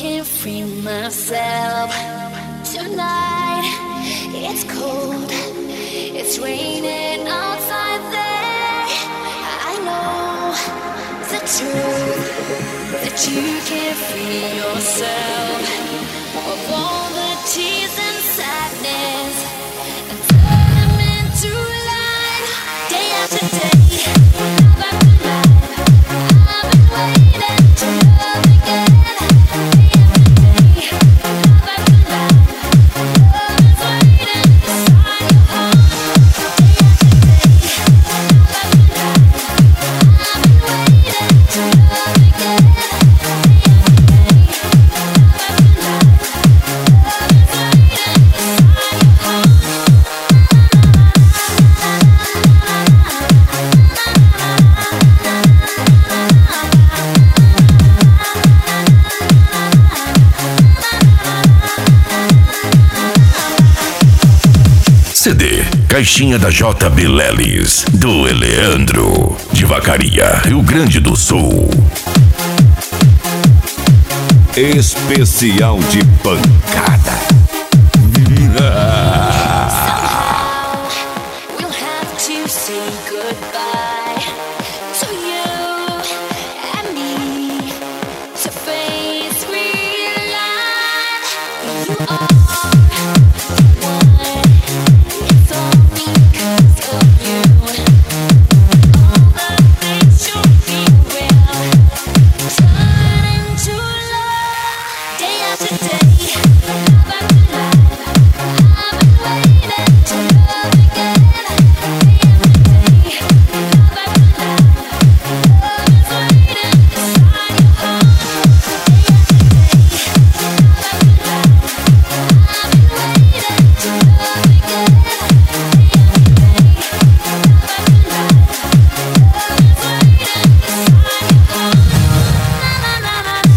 can't free myself. Tonight, it's cold, it's raining outside there. I know the truth, that you can't free yourself of all the tears and sadness and turn them into light. Day after day, love after love, I've been waiting to love again. Day after day, love after love, love is waiting inside your heart. Day after day, love after love, I've been waiting to love again. CD Caixinha da JB Lelis, do Eleandro, de Vacaria, Rio Grande do Sul. Especial de pancada. We'll have to say goodbye to you and me, to face real life. You are one. It's all because of you. All the things you feel will turn into love. Day after day, love after love, I've been waiting to love again. Day after day, love after love, love is waiting inside your heart. Day after day, love after love, I've been waiting to love again. Day after day, love after love, love is waiting inside your heart. Na na na na.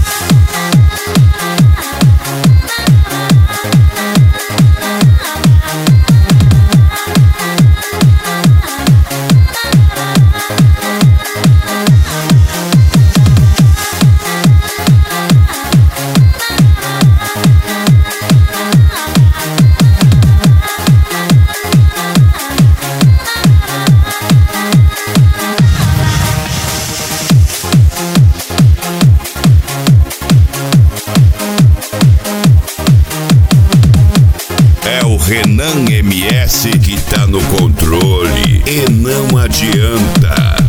É o Renan MS que tá no controle e não adianta.